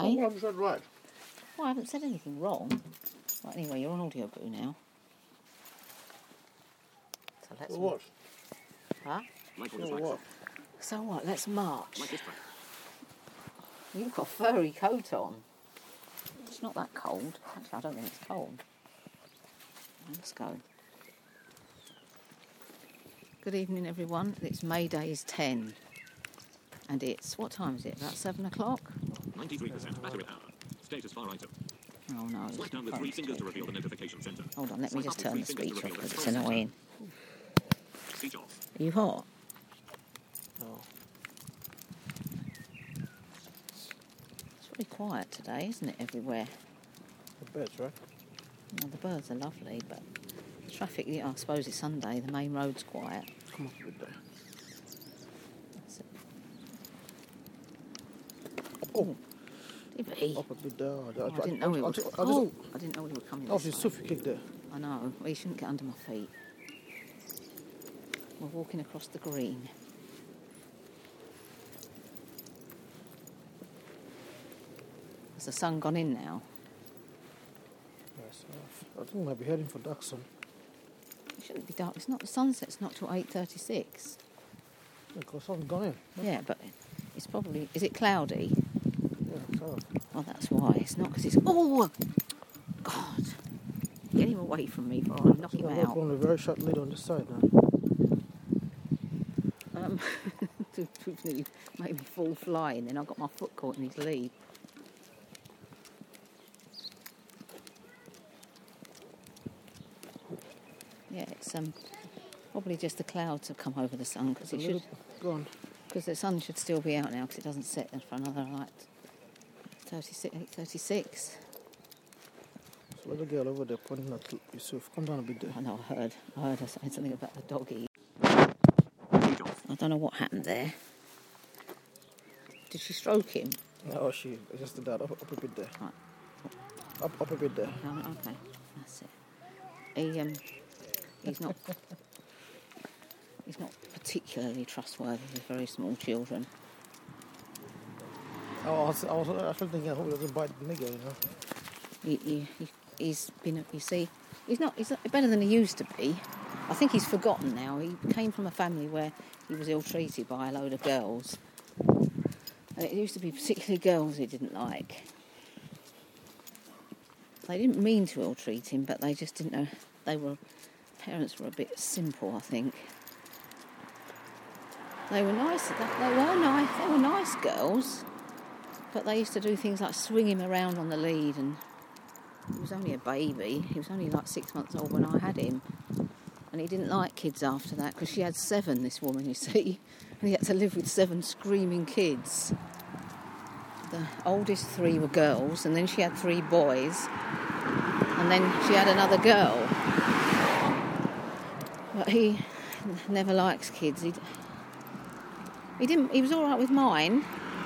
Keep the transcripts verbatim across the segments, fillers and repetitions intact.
Oh, Eh? what have you said right? Well, I haven't said anything wrong. Right, anyway, you're on Audio Boo now. So let's... So what? Huh? So what? So what? Let's march. Like this track. You've got a furry coat on. It's not that cold. Actually, I don't think it's cold. Let's go. Good evening, everyone. It's May Day's ten. And it's... What time is it? About seven o'clock? ninety-three percent battery power. Status bar item. Oh, no. it's Swipe down the not three fingers to talking. reveal the notification center. Hold on, let me Swipe just up with turn the three fingers speech to off reveal the because it's control annoying. center. Speech off. Are you hot? No. It's really quiet today, isn't it, everywhere? The beds, right? Well, the birds are lovely, but the traffic, yeah, I suppose it's Sunday, the main road's quiet. Come up a bit there. That's it. Oh, Did he? up a bit there. Oh, I didn't know it was... I'll Oh, I didn't know we were coming Oh, this she's way. Sufi kick there. I know. Well, you shouldn't get under my feet. We're walking across the green. Has the sun gone in now? Yes, uh, I think we might be heading for Daxon. It shouldn't be dark. It's not the sunset's not till eight thirty-six. Because sun's gone in. Yeah, but it's probably... Is it cloudy? Yeah, so. Oh, that's why. It's not because it's... Oh! God. Get him away from me before I knock him I've got out. only a very short lead on this side now. Um, nearly made me fall flying, then I got my foot caught in his lead. Yeah, it's um probably just the clouds have come over the sun because A it little should gone. because the sun should still be out now because it doesn't set for another like thirty-six, eight thirty-six. So little girl over there pointing at Yusuf. Come down a bit there. I know. I heard. I heard her saying something about the doggy. Speech off. I don't know what happened there. Did she stroke him? No, she just did that. Up, up a bit there. Right. Up, up a bit there. Oh, okay, that's it. He um, he's not. He's not particularly trustworthy with very small children. Oh, I was, I was actually thinking, I hope he doesn't bite the nigger, you know. He, he, he, he's been, you see, he's not, he's not better than he used to be. I think he's forgotten now. He came from a family where he was ill-treated by a load of girls. And it used to be particularly girls he didn't like. They didn't mean to ill-treat him, but they just didn't know. They were, parents were a bit simple, I think. They were nice. They were nice. They were nice girls, but they used to do things like swing him around on the lead, and he was only a baby. He was only like six months old when I had him, and he didn't like kids after that because she had seven. This woman, you see, and he had to live with seven screaming kids. The oldest three were girls, and then she had three boys, and then she had another girl. But he never likes kids. He He didn't. He was all right with mine.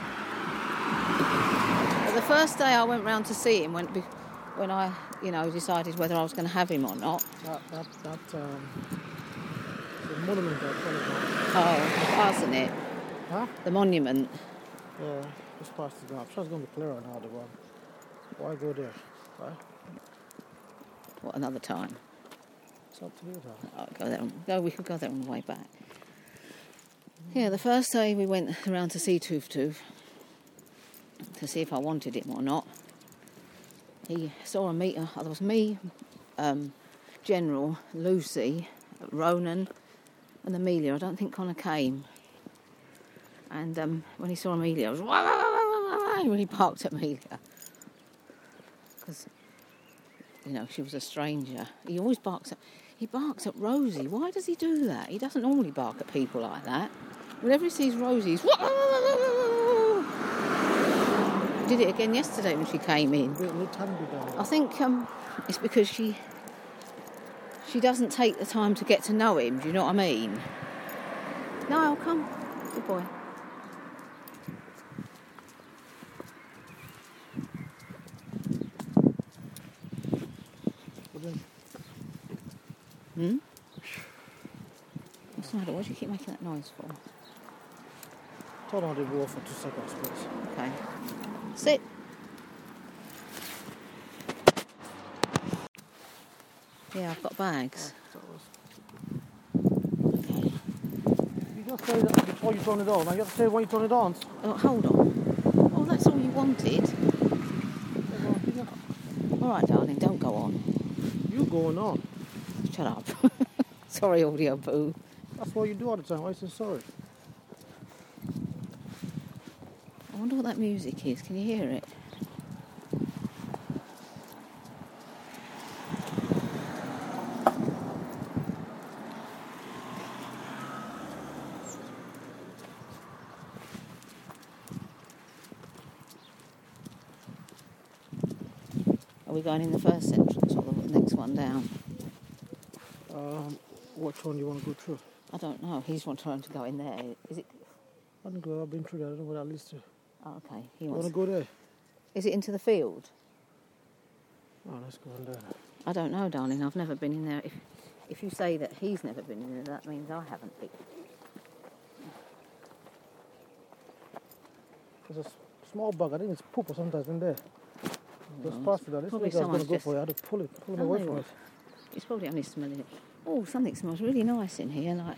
But the first day I went round to see him, when when I, you know, decided whether I was going to have him or not. That, that, that, um, the monument I call it now. Oh, wasn't it? Huh? The monument. Yeah, just past the I'm sure it's going to be clearer now, the one. Why go there? Why? What, another time? It's up to you, now. I'll go there. On, go. We could go there on the way back. Yeah, the first day we went around to see Toof Toof to see if I wanted him or not. He saw a meter. There was me, um, General, Lucy, Ronan, and Amelia. I don't think Connor came. And um, when he saw Amelia, I was wah, wah, wah, wah, wah, when he barked at Amelia, because you know she was a stranger. He always barks at. He barks at Rosie. Why does he do that? He doesn't normally bark at people like that. Whenever he sees Rosie, he's... He did it again yesterday when she came in. I think um, it's because she she doesn't take the time to get to know him. Do you know what I mean? No, come. Good boy. Hmm? What's the matter? Why do you keep making that noise for? Turn on the wall for two seconds, please. Okay. Sit. Yeah, I've got bags. Oh, that was- Okay. You just say that before you turn it on. Now you have to say when you turn it on. Oh, hold on. Oh, that's all you wanted. All right, darling, don't go on. You going on. Shut up. Sorry, audio boo. That's what you do all the time. Why are you so sorry? I wonder what that music is. Can you hear it? Are we going in the first entrance or the next one down? Um, which one do you want to go through? I don't know. He's one trying to go in there. Is it? I don't know. I've been through that. I don't know what that leads to. Oh, okay. He You want wants. to go there? Is it into the field? Oh, let's go on there. I don't know, darling. I've never been in there. If if you say that he's never been in there, that means I haven't been. There's a s- small bug. I think it's poop or something that's in there. Just No, pass it. This probably nigga was going someone's to go just- for it. I had to pull it, pull him Oh, away there from you it. It's probably only smelling it. Oh, something smells really nice in here. Like.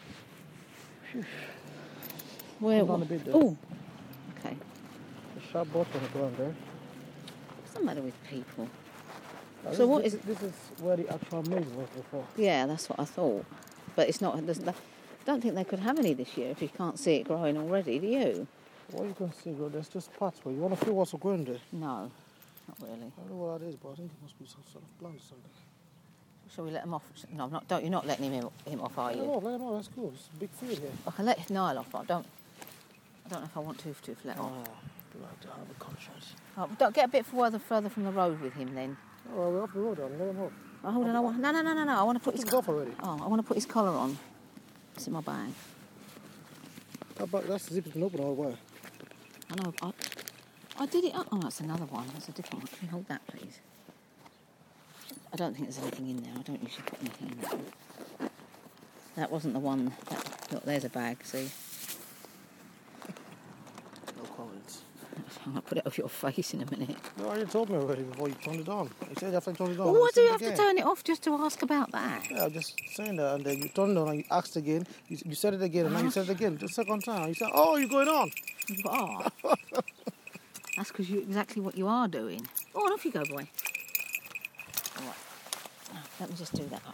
Where? Hold on a bit there. Oh. Okay. A sharp bottle on the ground there. What's the matter with people? Now, So this, what this, is- This is where the actual maze was before. Yeah, that's what I thought. But it's not. There's no, I don't think they could have any this year if you can't see it growing already. Do you? What you can see, girl, there's just parts where you want to feel what's going there. No, not really. I don't know what that is, but I think it must be some sort of plant or something. Shall we let him off? No, I'm not. Don't. You're not letting him him off, are Let him you? off, let him off, that's cool. It's a big field here. I can let Niall off, but I don't. I don't know if I want Tooth Tooth let off. Oh, blood, I have a conscience. Oh, don't get a bit further further from the road with him then. Oh, well, we're off the road, darling. Let him off. Oh, hold on. I want, no, no, no, no, no. I want to put his. He's off already. Oh, I want to put his collar on. It's in my bag. That back, that's the zip has been open all the way. I know. I, I did it. Oh, that's another one. That's a different one. Can you hold that, please? I don't think there's anything in there. I don't usually put anything in there. That wasn't the one. That, look, there's a bag. See, No comments. I'm gonna put it over your face in a minute. No, you told me already before you turned it on. You said after you turned it on. Well, I why do said you it have to again. turn it off just to ask about that? Yeah, I'm just saying that, and then you turned it on and you asked again. You, you said it again, and then you said it again. The second time, you said, "Oh, you're going on." You are. That's because you're exactly what you are doing. Oh, on off you go, boy. All right. Now, let me just do that up.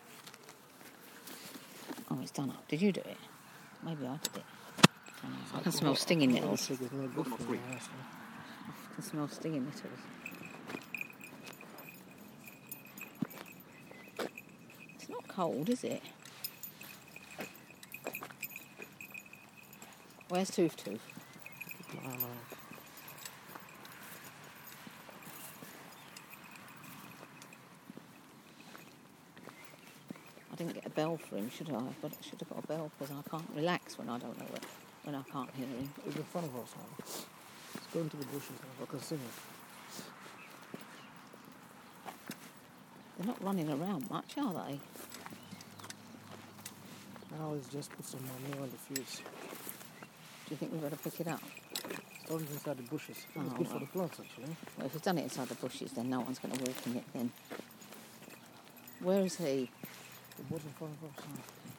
Oh, it's done up. Did you do it? Maybe I did it. I, don't know. I can smell stinging Oh, nettles. sugar's not good for you, honestly. I can smell stinging nettles. It's not cold, is it? Where's Tooth Tooth? I don't know. I didn't get a bell for him, should I? But I should have got a bell because I can't relax when I don't know it, when I can't hear him. It's in front of us now. Let's go into the bushes now. I can sing it. They're not running around much, are they? Now let's just put some manure on the fields. Do you think we better pick it up? Storms inside the bushes. It's Oh, good for right. the plants, actually. Well, if he's done it inside the bushes, then no one's going to walk in it then. Where is he? The bush in front of us.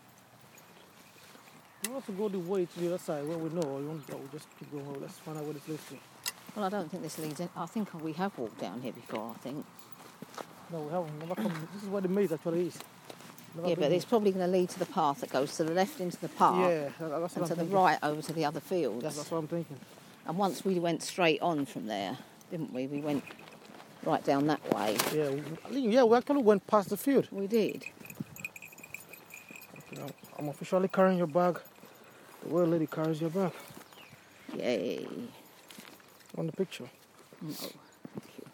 You want to go the way to the other side where we know, or you want to just keep going? Well, let's find out where this leads to. Well, I don't think this leads in. I think we have walked down here before, I think. No, we haven't. Never come. This is where the maze actually is. Never Yeah, been but it's probably going to lead to the path that goes to the left into the park here. Yeah, that- that's what and I'm to the thinking. right over to the other fields. Yes, that's what I'm thinking. And once we went straight on from there, didn't we? We went right down that way. Yeah, we, yeah, we actually went past the field. We did. You know, I'm officially carrying your bag. The way a lady carries your bag Yay. on the picture. No, thank you.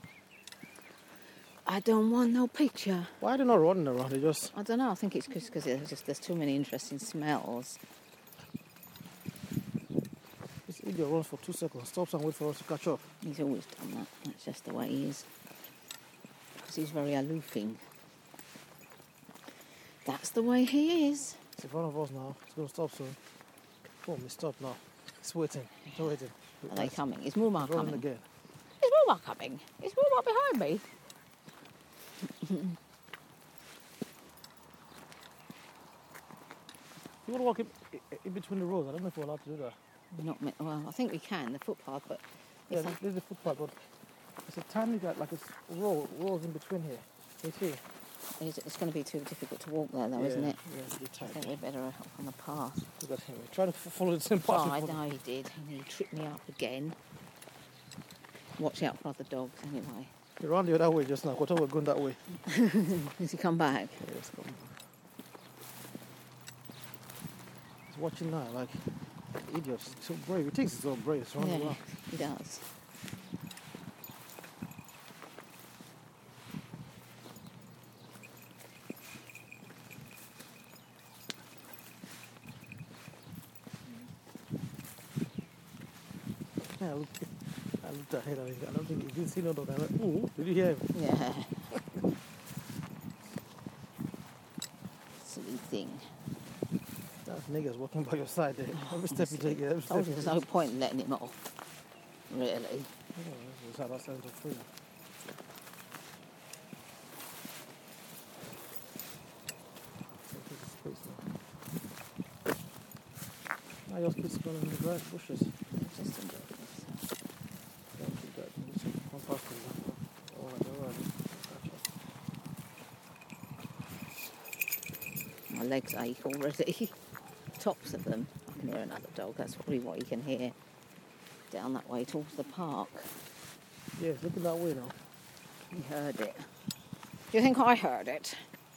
I don't want no picture. Why are they not running around? They just I don't know. I think it's because there's just there's too many interesting smells. this idiot runs for two seconds, stops and waits for us to catch up. He's always done that. That's just the way he is. Because he's very aloofing. That's the way he is. It's in front of us now. It's going to stop soon. Boom, it stopped now. It's waiting. It's waiting. Are they coming? Is Mumma It's rolling coming? again. Is Mumma coming? Is Mumma behind me? You want to walk in, in between the rows. I don't know if we're allowed to do that. Not me- well, I think we can, the footpath, but Yeah, it's this this is the footpath, but it's a tiny got like a row, rows in between here. You see? it's, it's going to be too difficult to walk there, though, yeah, isn't it? Yeah, it's a bit I tight. think we're better off on the path. Look at him. We're trying to f- follow the same path. Oh, I we follow. know he did, and he tripped me up again. Watch out for other dogs, anyway. He ran the other way just now. I thought we were going that way. Does he come back? Yeah, let's go. He's watching now, like idiot. He's so brave. He thinks he's so brave. He's running Yeah, around. he does. Yeah, I looked, I looked ahead of him. I don't think he didn't see no dog. I went, ooh, did you hear him? Yeah. Silly thing. That nigger's walking by your side there. Every step you take, yeah, every step Told you you take. there's no point in letting him off. Really. Yeah, that's how that sounds of freedom. Now your kids going in the grass bushes. It's just enjoy this. Don't keep that. Just come past them. All right, all right. My legs ache already. Tops of them. I can hear another dog. That's probably what you can hear down that way towards the park. Yeah, it's looking that way now. You heard it. Do you think I heard it?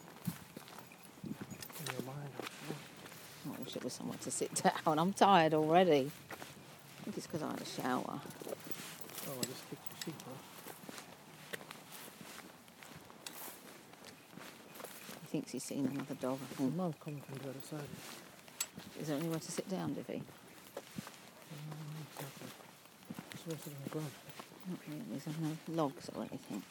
In your mind, I'm sure. I wish it was somewhere to sit down. I'm tired already. I think it's because I had a shower. Oh, I just kicked your sheep, huh? He thinks he's seen another dog, I The think. man's coming from the other side. Is there anywhere to sit down, Divvy? Mm, exactly. Just want to sit on the ground. Not really. Is there no logs or anything?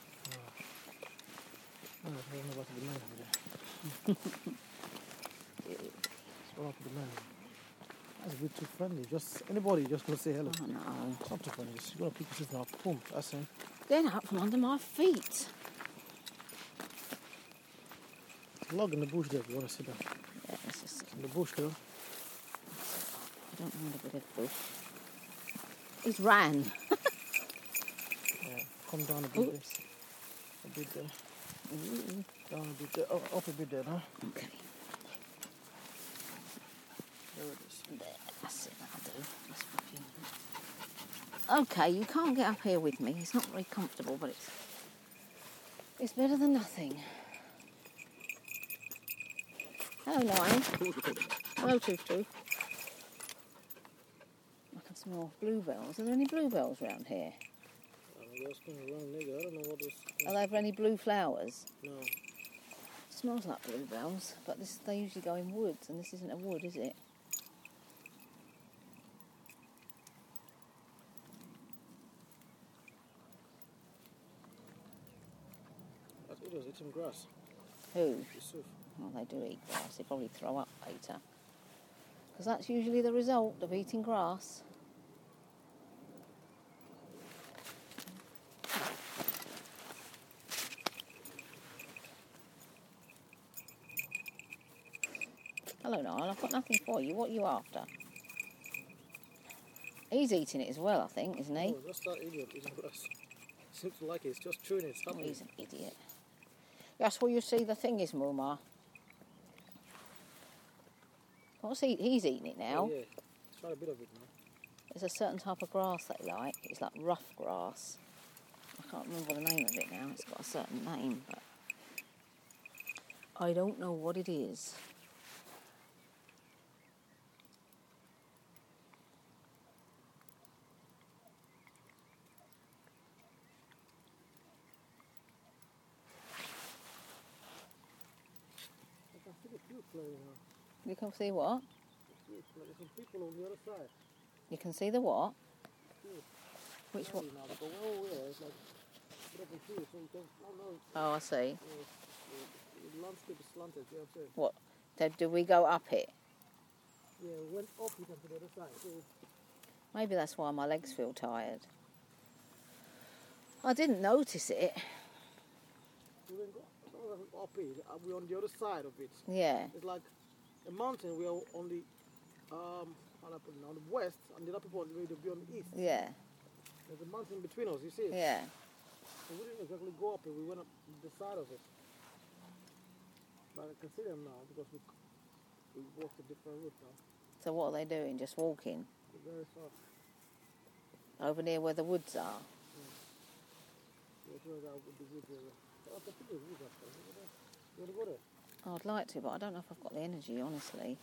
Oh, I don't know about the man over there. It's one up to the man. That's a bit too friendly. Just anybody just gonna say hello. Oh no. It's not too friendly. Just gonna pick your sister up. Boom. That's him. Get out from under my feet. Log in the bush there if you want to sit down. Yeah, it's just, In the bush, girl. I don't mind a bit of bush. He's ran. Yeah. Come down a bit there. Oops. A bit there. Ooh. Down a bit there. Up, up a bit there, huh? Okay. There it is. There, that's it, that'll do. Just for a few minutes. Okay, you can't get up here with me. It's not very comfortable, but it's it's better than nothing. Hello, Nine. Pause recording. Hello, Tooth Tooth. I can smell bluebells. Are there any bluebells around here? I'm asking the wrong nigga. I don't know what this. Are there any blue flowers? No. It smells like bluebells, but this they usually go in woods, and this isn't a wood, is it? That's it. Was eating grass. Who? Yusuf. Well, they do eat grass. They probably throw up later. Because that's usually the result of eating grass. Hello, Niall. I've got nothing for you. What are you after? He's eating it as well, I think, isn't he? Oh, just that idiot eating grass. Seems to like it. It's just chewing it. Oh, he's an idiot. That's where you see the thing is, Muma. What's he? He's eating it now. Oh, yeah. Try a bit of it now. There's a certain type of grass they like. It's like rough grass. I can't remember the name of it now. It's got a certain name, but I don't know what it is. I can see the field playing now. You can see what? There's some people on the other side. You can see the what? Field. Which one? Now they go, oh yeah, it's like put up a field so you can. Oh no, Oh, I see. uh, the landscape is slanted. You know what I'm saying? What? Did, did we go up it? Yeah, it went up you can to the other side. So Maybe that's why my legs feel tired. I didn't notice it. we didn't go no, up it. uh, We're on the other side of it. Yeah. It's like a mountain. We are on the um, how do I put it, on the west, and the other people are ready to be on the east. Yeah, There's a mountain between us. You see it? yeah. So we didn't exactly go up it. We went up the side of it. But I can see them now because we we walked a different route now. So what are they doing? Just walking We're very far. over near where the woods are? We're going out with the woods area. Oh, I can see the woods actually. Look at that. You want to go there? I'd like to, but I don't know if I've got the energy, honestly.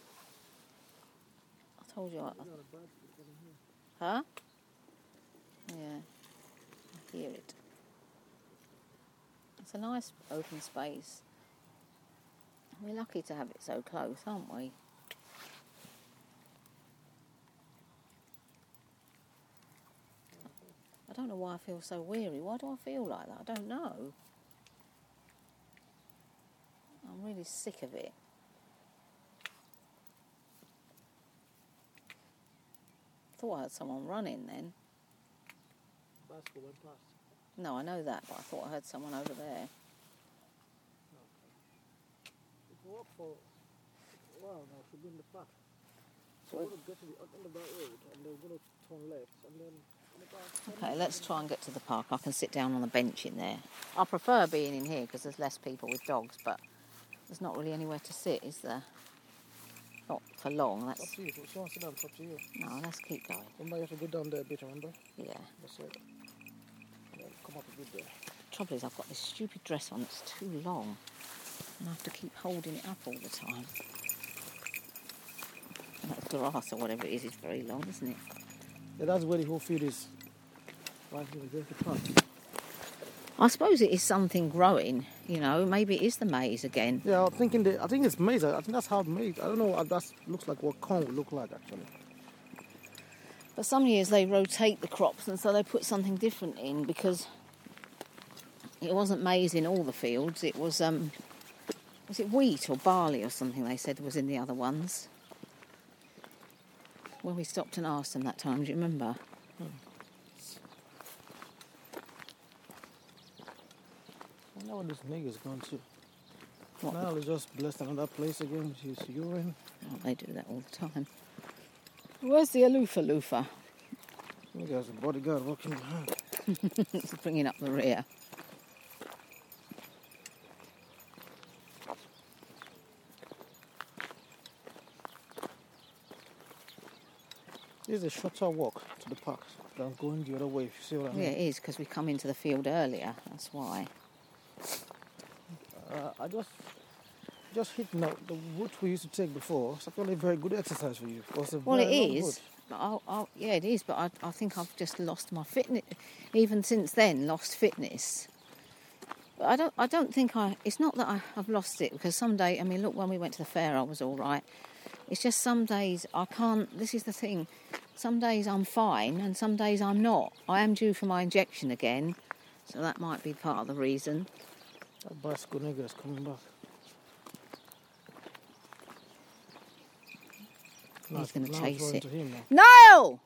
I told you I... It's not a bad thing coming here. Huh? Yeah, I hear it. It's a nice open space. We're lucky to have it so close, aren't we? I don't know why I feel so weary. Why do I feel like that? I don't know. I'm really sick of it. Thought I heard someone running then. Bicycle went past. No, I know that, but I thought I heard someone over there. We can walk for a while now. Should be in the park. So So we're going to get to the end of that road and then we're going to turn left and then in about Okay, let's try and get to the park. I can sit down on the bench in there. I prefer being in here because there's less people with dogs, but there's not really anywhere to sit, is there? Not for long. It's up That's to you. If you want to sit down, it's up to you. no. Let's keep going. Remember, you have to go down there a bit, remember? Yeah. That's it. And then come up a bit there. Trouble is, I've got this stupid dress on. It's too long, and I have to keep holding it up all the time. And that grass or whatever it is is very long, isn't it? Yeah, that's where the whole field is. Right here, there's the park. I suppose it is something growing. You know, maybe it is the maize again. Yeah, I'm thinking that, I think it's maize. I think that's how maize. I don't know. That looks like what corn would look like actually. But some years they rotate the crops, and so they put something different in because it wasn't maize in all the fields. It was um, was it wheat or barley or something? They said was in the other ones. When we stopped and asked them that time, do you remember? I know what this nigga's going to. What? Now they just blessed another place again with his urine. Oh, they do that all the time. Where's the aloofa loofa? There's a bodyguard walking behind. It's bringing up the rear. This is a shorter walk to the park than going the other way, if you see what I mean. Yeah, it is, because we come into the field earlier. That's why. Uh, I just just hit now the route we used to take before. It's actually a very good exercise for you. It's a Well, it very long is. route. But I'll, I'll, yeah, it is. But I, I think I've just lost my fitness. Even since then, lost fitness. But I don't. I don't think I. It's not that I, I've lost it, because some day. I mean, look, when we went to the fair, I was all right. It's just some days I can't. This is the thing. Some days I'm fine, and some days I'm not. I am due for my injection again, so that might be part of the reason. That bicycle nigga is coming back. Now He's going to now chase throwing it. to him now. Niall!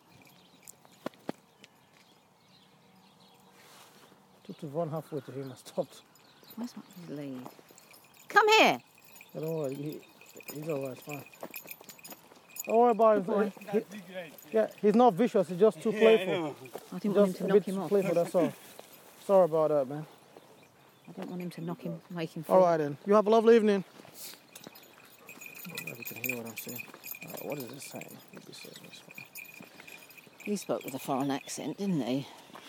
Took to run halfway to him and stopped. Where's my lead? Come here! I don't worry, he, he's alright, it's fine. Don't worry about it. He, he, yeah, he's not vicious, he's just too playful. I didn't want him Just to a knock bit him too off. playful, that's all. Sorry about that, man. I don't want him to knock him, make him fall. Alright then, you have a lovely evening. I don't know if you can hear what I'm saying. Uh, what is it saying? Let me see this one. He spoke with a foreign accent, didn't he?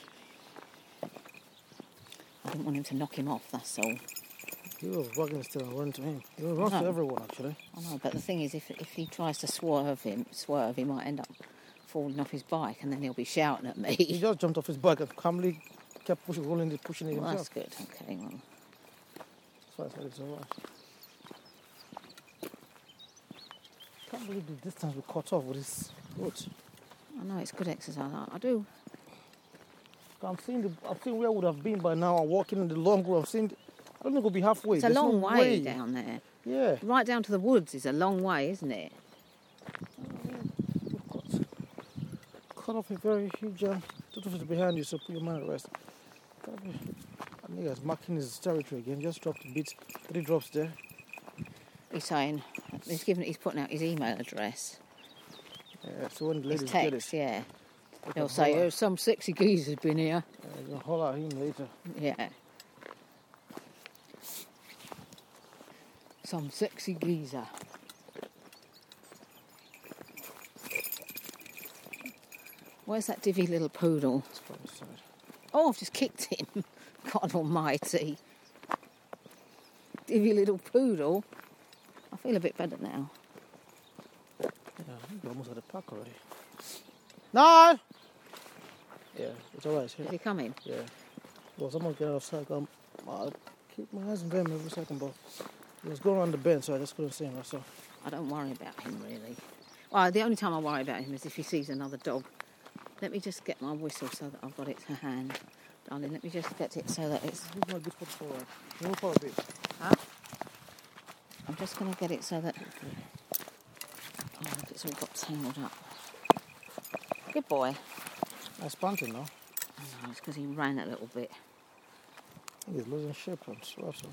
I didn't want him to knock him off, that's all. He was walking still and run to him. He runs to No. everyone actually. I know, but the thing is, if if he tries to swerve him, swerve, he might end up falling off his bike, and then he'll be shouting at He me. just jumped off his bike and calmly kept pushing, rolling it, pushing it Well, that's himself. good. Okay, well, So I said it's alright. Can't believe the distance we cut off with this route. I know it's good exercise. I, I do. I'm seeing the, I'm seeing where I would have been by now. I'm walking in the long road. I'm seeing. I don't think we'll be halfway. It's a There's long no way down there. Yeah. Right down to the woods is a long way, isn't it? Cut, cut off a very huge. Uh, two is behind you, so put your mind at rest. Gotta be- I think he's marking his territory again. Just dropped a bit. Three drops there. He's saying he's giving he's putting out his email address. Yeah, so when the His ladies get it, text, yeah. they They'll can say, holler- "Oh, some sexy geezer's been here." uh, you can holler at him later. Yeah. Some sexy geezer. Where's that divvy little poodle? It's from the side. Oh, I've just kicked him. God almighty. Divvy little poodle. I feel a bit better now. Yeah, you're almost at the park already. No! Yeah, it's alright. It's here. Is he coming? Yeah. Well, someone get outside. Um, I keep my eyes on them every second, but he was going around the bend, so I just couldn't see him myself. I don't worry about him, really. Well, the only time I worry about him is if he sees another dog. Let me just get my whistle so that I've got it to hand. Darling, let me just get it so that it's... He's not good for the forward. Move for a bit. Huh? I'm just going to get it so that... Oh, look, it's all got tangled up. Good boy. That's panting now. Oh, no, it's because he ran a little bit. I think he's losing shape on Swasso.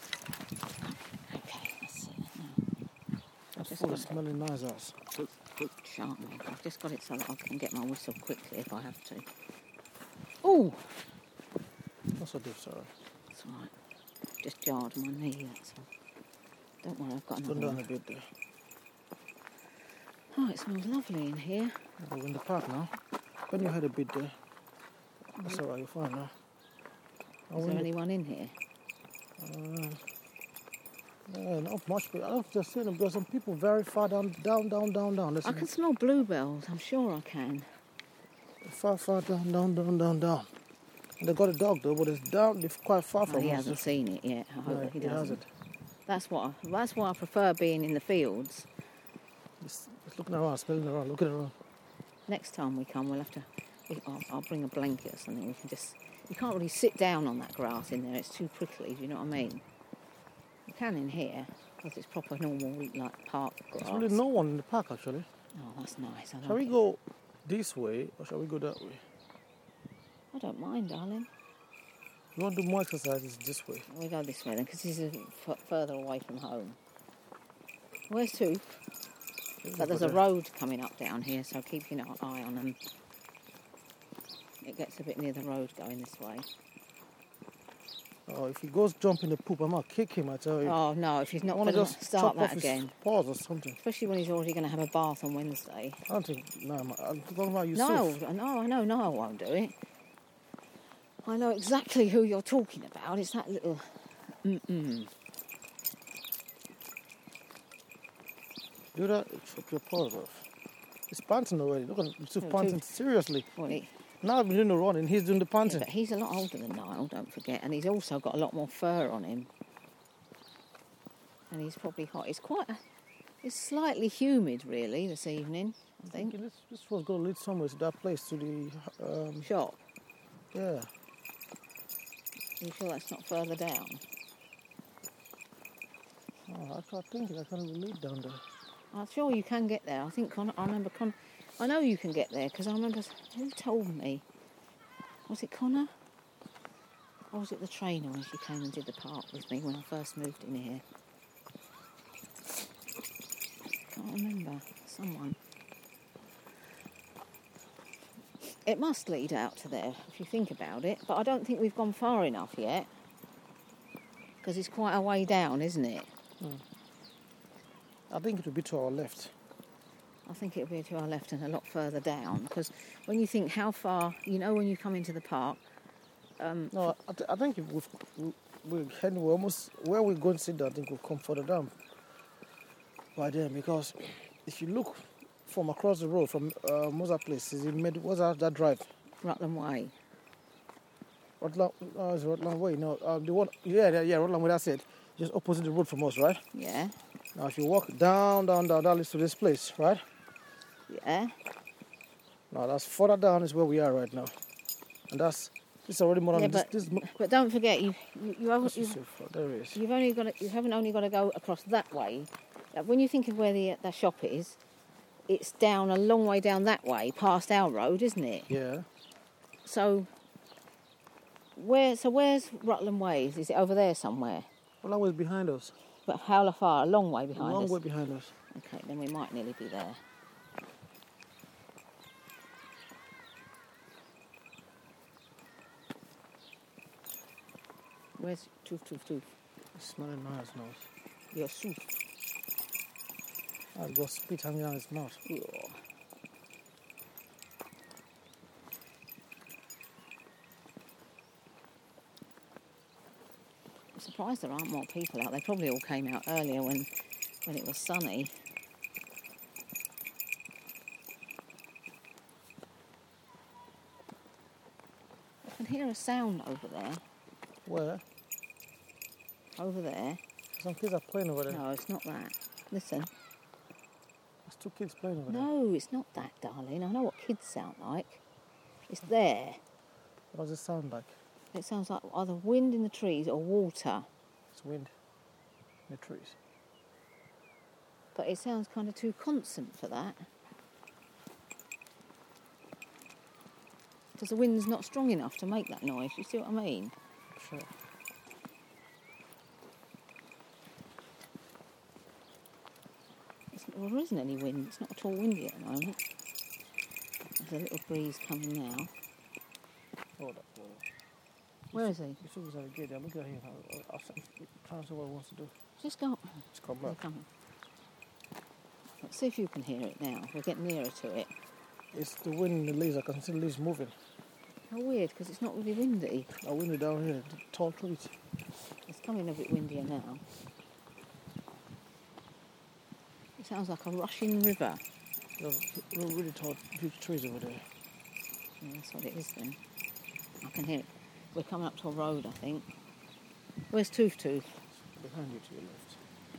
Okay, let's see. No. That's just full got of it. smelling nice ass. Sharp knife. I've just got it so that I can get my whistle quickly if I have to. Oh! That's what they've sorry. That's all right. Just jarred my knee, that's all. Don't worry, I've got It's gone another down a one. bit there. Oh, it smells lovely in here. We're in the park now. When you had a bit there. That's alright, you're fine now. I Is there wonder- anyone in here? Uh, yeah, not much, but I don't just see them. There's some people very far down, down, down, down, down. There's I can smell bluebells. I'm sure I can. far, far down, down, down, down, down. And they got a dog though, but it's down. They're quite far Oh, from he us. hasn't seen it yet. I hope No, he he doesn't. hasn't. That's what. I, that's why I prefer being in the fields. It's, it's looking around, smelling around, looking around. Next time we come, we'll have to. I'll, I'll bring a blanket or something. We can just. You can't really sit down on that grass in there. It's too prickly. Do you know what I mean? You can in here because it's proper normal like park grass. There's really no one in the park actually. Oh, that's nice. I Shall we like it. go this way or shall we go that way? I don't mind, darling. You want to do more exercises this way? We go this way then because this is f- further away from home. Where's Tooth? But there's a road coming up down here, so keep your eye on them. It gets a bit near the road going this way. Oh, if he goes jump in the poop, I might kick him, I tell you. Oh no, if he's I not want going to to just start chop off that his again. paws or something. Especially when he's already going to have a bath on Wednesday. I don't think, no, I'm, I'm talking about you. No, no, I know, no, I won't do it. I know exactly who you're talking about. It's that little... Mm-mm. Do that, chop your paws off. He's panting already. Look at him, he's No, panting Tooth. seriously. Wait. Now I've been doing the running, he's doing the Yeah, panting. but he's a lot older than Niall, don't forget, and he's also got a lot more fur on him. And he's probably hot. It's quite a, it's slightly humid, really, this evening, I think. This, this was going to lead somewhere to that place, to the, um, Shop. yeah. Are you sure that's not further down? Oh, I tried thinking I can't even lead down there. I'm sure you can get there. I think Con- I remember Con- I know you can get there because I remember who told me. Was it Connor? Or was it the trainer when she came and did the park with me when I first moved in here? Can't remember. Someone. It must lead out to there if you think about it, but I don't think we've gone far enough yet because it's quite a way down, isn't it? I think it would be to our left. I think it'll be to our left and a lot further down because when you think how far, you know, when you come into the park, um, No, I, th- I think if we've, we, we're heading, we're almost, where we're going to sit down, I think we'll come further down by then because if you look from across the road from uh, Mozart Place, is it mid, what's that, that drive? Rutland Way. Rutland, uh, is it Rutland Way? No, uh, the one, yeah, yeah, yeah, Rutland Way, that's it. Just opposite the road from us, right? Yeah, Now if you walk down, down, down, that leads to this place, right? yeah. Now that's further down is where we are right now. And that's, this is already more than Yeah, this, but, this, mo- but don't forget, you you, you, haven't, this is you've, so far, there it is. you've only got to, you haven't only got to go across that way. Like when you think of where the the shop is, it's down a long way down that way, past our road, isn't it? Yeah. So where so where's Rutland Ways? Is it over there somewhere? Rutland Way is behind us. But how far? A long way A behind long us. way behind us. Okay, then we might nearly be there. Where's Toof Toof Toof? It's smelling nice now. Your soup. I'll go spit hanging out his mouth. Yeah. I'm surprised there aren't more people out. They probably all came out earlier when, when it was sunny. I can hear a sound over there. Where? Over there. Some kids are playing over there. No, it's not that. Listen. There's two kids playing over there. No, it's not that, darling. I know what kids sound like. It's there. What does it sound like? It sounds like either wind in the trees or water. It's wind in the trees. But it sounds kind of too constant for that. Because the wind's not strong enough to make that noise. You see what I mean? Sure. It's, well, there isn't any wind. It's not at all windy at the moment. There's a little breeze coming now. Oh, that boy. Where is he? You saw he's at the gate there. Look at him. I'll, I'll, I'll try to see what he wants to do. Just go. Just come They're back. coming. Let's see if you can hear it now. We'll get nearer to it. It's the wind in the leaves. I can see the leaves moving. How weird, because it's not really windy. A windy down here, the tall trees. It's coming a bit windier now. It sounds like a rushing river. There's really, really tall, huge trees over there. Yeah, that's what it is then. I can hear it. We're coming up to a road, I think. Where's Toof Toof? Behind you to your left.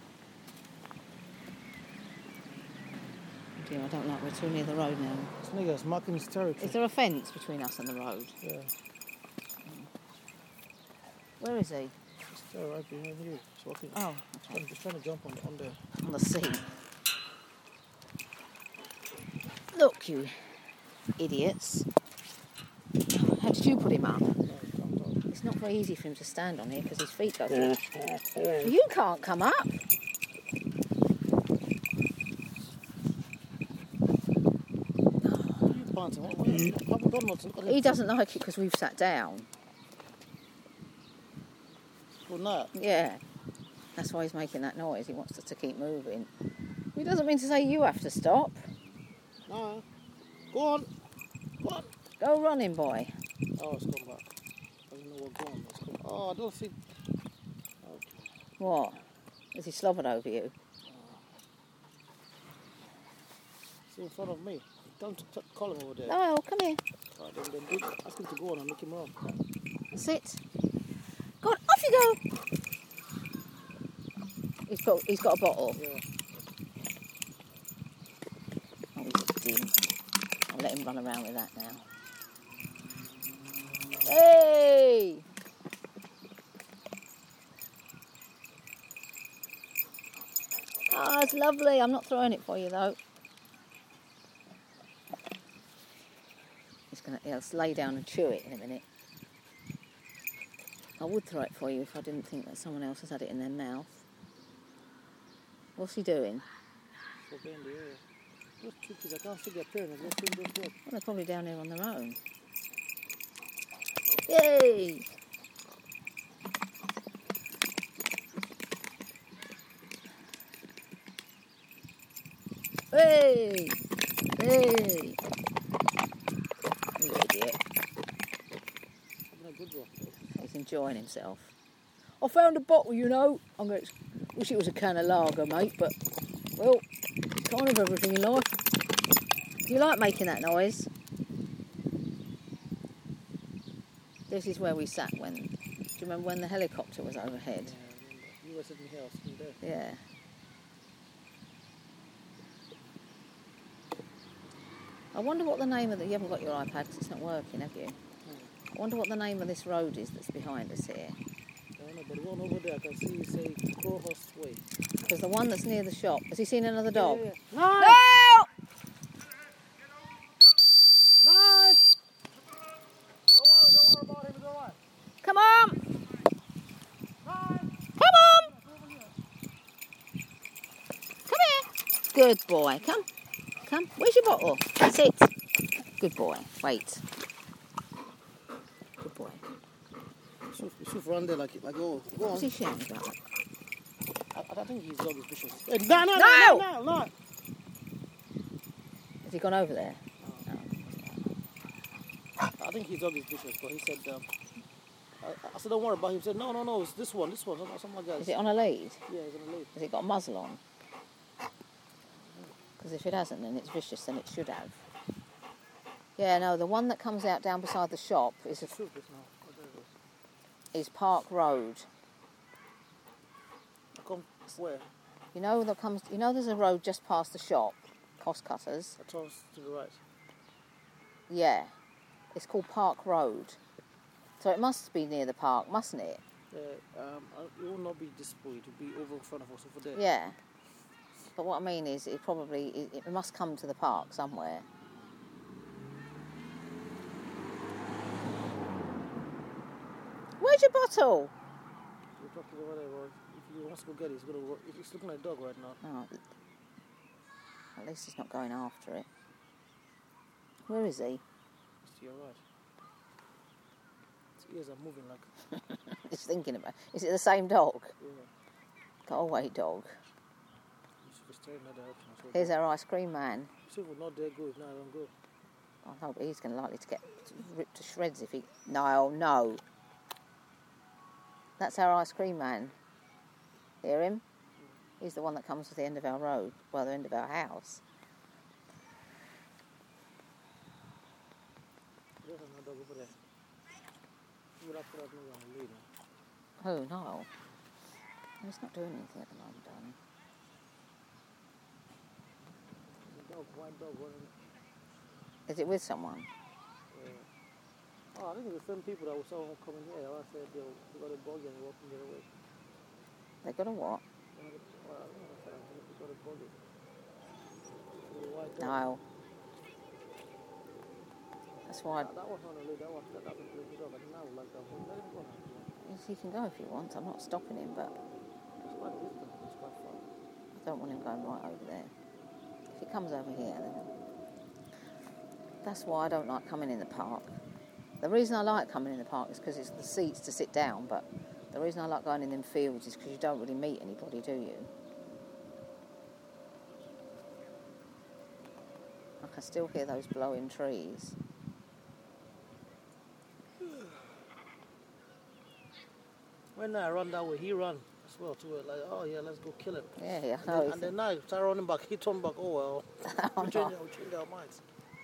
Dear, I don't like we're too near the road now. This nigga's marking his territory. Is there a fence between us and the road? Yeah, Where is he? he's still right behind you. He's walking. Oh, He's trying, he's trying to jump on, on there. on the seat. Look, you idiots. How did you put him up? No, he jumped off. It's not very easy for him to stand on here because his feet go through. You can't come up. What are you bouncing? What, what, you haven't done nothing. Look at He him. doesn't like it because we've sat down. Well, no. Yeah. That's why he's making that noise. He wants us to keep moving. He doesn't mean to say you have to stop. No. Go on. Go on. Go running, boy. Oh, it's come back. Doesn't know what's going on. It's come. Oh, I don't see. Okay. What? Has he slobbered over you? It's in front of me. Don't t- t- call him over there. Oh, come here. All right, then, then do, ask him to go on and make him run. Sit. Go on, off you go. He's got, he's got a bottle. Yeah. Oh, he's dim. I'll let him run around with that now. Hey! Oh, it's lovely. I'm not throwing it for you, though. He's gonna, he'll lay down and chew it in a minute. I would throw it for you if I didn't think that someone else has had it in their mouth. What's he doing? So they're in the area. Those two kids, I can't see their parents. Let's see them go. Well, they're probably down here on their own. Yay! Hey! Hey! You idiot. Having a good one. He's enjoying himself. I found a bottle, you know. I'm going to wish it was a can of lager, mate, but, well, kind of everything in life. Do you like making that noise? This is where we sat when, do you remember when the helicopter was overhead? Yeah, I remember. You were sitting here, I was sitting there. Yeah. I wonder what the name of the... You haven't got your iPad because it's not working, have you? I wonder what the name of this road is that's behind us here. I don't know, but the one over there, I can see you say Crowhurst Way. Because the one that's near the shop... Has he seen another dog? Yeah, yeah, yeah. No! Nice! Don't worry, don't worry about him, it's alright. Come on! Nice! Come on! Over here. Good boy. Come. Come. Where's your bottle? Sit. Good boy. Wait. Good boy. Yusuf, Yusuf run there like, like oh, go on. What's he shouting about? I, I think his dog is vicious. Hey, no, no, No! no, no, no. Has he gone over there? I think his dog is vicious, but he said, um, I, I said, don't worry about him. He said, no, no, no, it's this one, this one, something like that. Is it on a lead? Yeah, he's on the lead. Has it got a muzzle on? Because if it hasn't, then it's vicious, then it should have. Yeah, no, the one that comes out down beside the shop is a, It's this now. Oh, there it is. is Park Road. I come where? You know that comes. You know, there's a road just past the shop, Cost Cutters. I toss to the right. Yeah, it's called Park Road. So it must be near the park, mustn't it? Yeah, um, it will not be this way. It will be over in front of us over there. Yeah. But what I mean is, it probably it, it must come to the park somewhere. Where's your bottle? We're talking about it, or if he wants to go get it, he's gonna. If he's looking at a dog right now. Oh, at least he's not going after it. Where is he? It's to your right. His ears are moving like. He's thinking about. Is it the same dog? Yeah. Go away, dog. Yusuf is staring at the direction as well. Here's our ice cream man. Yusuf will not dare go if now I don't go. Oh no, but he's going to likely to get ripped to shreds if he. No, no. That's our ice cream man. Hear him? He's the one that comes to the end of our road, well, the end of our house. There's another dog over there. What I put out maybe on the lead now. Oh, no. He's not doing anything at the moment, darling. The dog, white dog running. Is it with someone? Yeah. Oh, I think it's the same people that we saw him coming here. I said they they got a buggy and they're walking the other way. They got a what? They had a- well, I don't know if I think they got a buggy. The white dog. No. That's why That, that was on the lead. That was that, that was the lead dog. I did not like that one. Let him go now. he can go if he wants. I'm not stopping him, but It's quite distant. It's quite far. I don't want him going right over there. If he comes over here, then that's why I don't like coming in the park. The reason I like coming in the park is because it's the seats to sit down, but the reason I like going in them fields is because you don't really meet anybody, do you? I can still hear those blowing trees. When I run that way, he run as well too. Like, oh yeah, let's go kill him. Yeah, yeah, I And know. then, and then now, start running back. He turned back. Oh well. Oh, we no. change, we change our minds.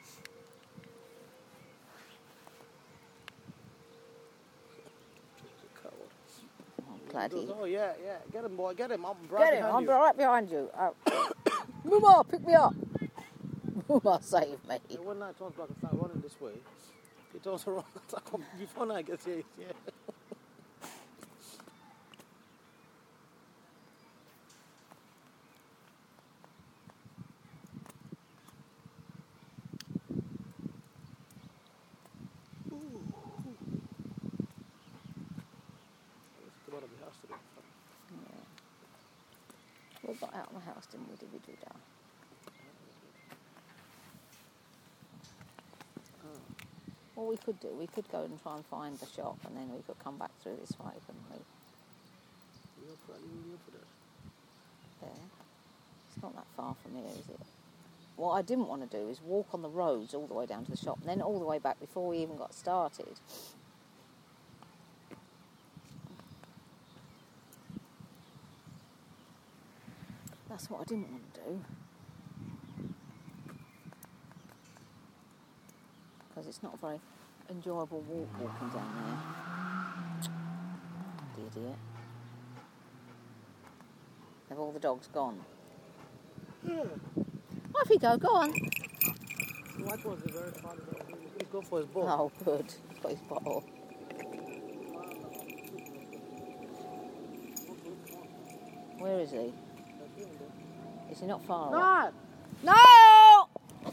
I'm glad He he... goes, oh yeah, yeah, get him, boy, get him. I'm right Get him, behind I'm you. right behind you. Oh. Muma, pick me up. Muma, save me. And when I turns back and start running this way, he turns around. Before now, I gets here, yeah. We got out of the house, didn't we? Did we do that? Well, we could do. We could go and try and find the shop, and then we could come back through this way, couldn't we? There. It's not that far from here, is it? What I didn't want to do is walk on the roads all the way down to the shop, and then all the way back before we even got started. That's what I didn't want to do. Because it's not a very enjoyable walk walking down there. The idiot. Have all the dogs gone? Yeah. Off you go, go on. The white one's a very fun dog. He's going for his ball. Oh, good. He's got his bottle. Where is he? Is he not far away? Not! No! Yeah,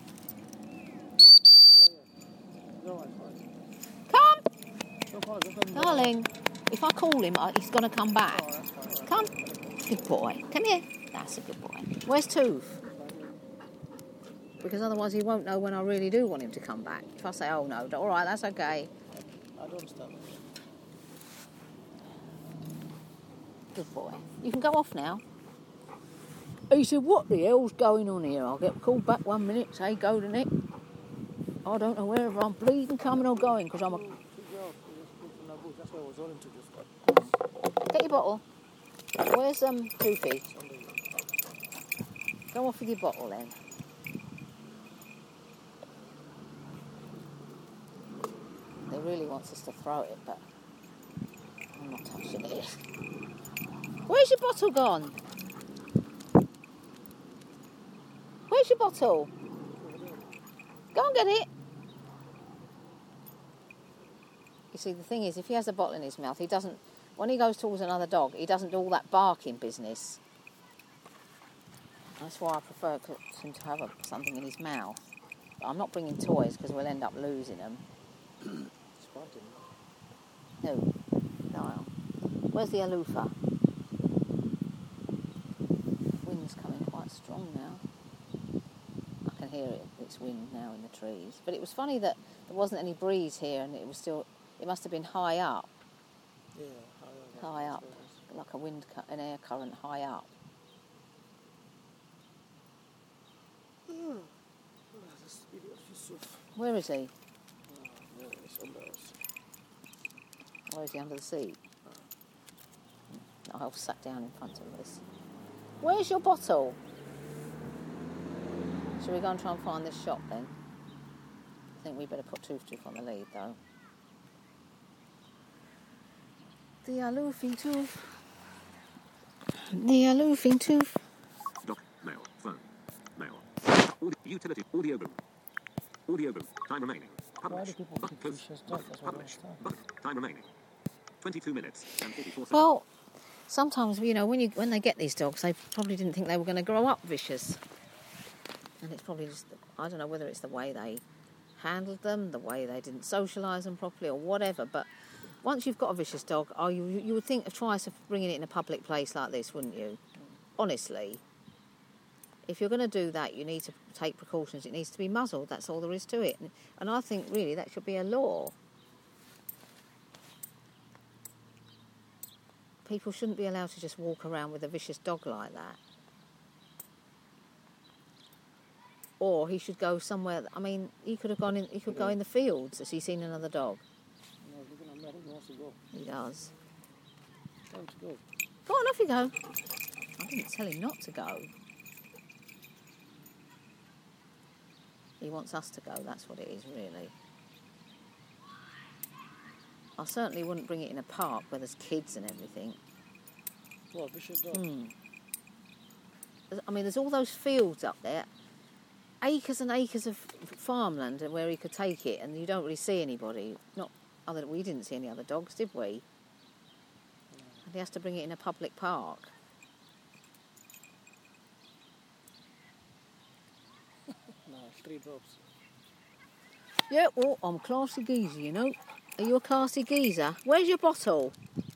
yeah. Go on, fine. Come! Go far, go far. Darling, if I call him, uh, he's going to come back. Oh, that's fine. Come. Good boy. Come here. That's a good boy. Where's Tooth? because otherwise he won't know when I really do want him to come back. If I say, oh no, all right, that's okay. I don't understand. Good boy. You can go off now. He said, what the hell's going on here? I'll get called back one minute, say go to Nick. I don't know whether I'm bleeding coming or going because I'm a... That's why I was running to just Get your bottle. Where's um Toofy? Go off with your bottle then. He really wants us to throw it, but I'm not touching it. Where's your bottle gone? Where's your bottle? Go and get it. You see, the thing is, if he has a bottle in his mouth, he doesn't... When he goes towards another dog, he doesn't do all that barking business. That's why I prefer him to have a, something in his mouth. But I'm not bringing toys because we'll end up losing them. No. No. Where's the aloofa? Wind's coming quite strong now. I can hear it. It's wind now in the trees. But it was funny that there wasn't any breeze here and it was still... It must have been high up. Yeah, high up. High up. Like a wind, cu- an air current high up. Oh, this idiot Yusuf. Where is he? Oh, yeah, it's under us. Or is he under the seat? I've sat down in front of this. Where's your bottle? Shall we go and try and find this shop then? I think we better put Toof Toof on the lead though. The aloofing Toof. The aloofing Toof. Dock, mail, phone, mail. Audio, utility, audio boom. Audio boom, time remaining. Why do Publish, people button, keep close, fish stuff? button, That's what I publish, understand. button, time remaining. twenty-two minutes and forty-four seconds. Well, sometimes, you know, when you when they get these dogs, they probably didn't think they were going to grow up vicious. And it's probably just, I don't know whether it's the way they handled them, the way they didn't socialise them properly or whatever, but once you've got a vicious dog, oh, you, you would think twice of bringing it in a public place like this, wouldn't you? Honestly. If you're going to do that, you need to take precautions. It needs to be muzzled. That's all there is to it. And, and I think, really, that should be a law. People shouldn't be allowed to just walk around with a vicious dog like that. Or he should go somewhere... I mean, he could have gone in... He could go in the fields. Has he seen another dog? No, he's looking at me. I think he wants to go. He does. Tell him to go. Go on, off you go. I didn't tell him not to go. He wants us to go, that's what it is, really. I certainly wouldn't bring it in a park where there's kids and everything. Well, vicious dog. Hmm. I mean, there's all those fields up there, acres and acres of farmland where he could take it, and you don't really see anybody. Not other. We didn't see any other dogs, did we? And he has to bring it in a public park. No, three drops. Yeah, well, I'm a classy geezer, you know. Are you a classy geezer? Where's your bottle?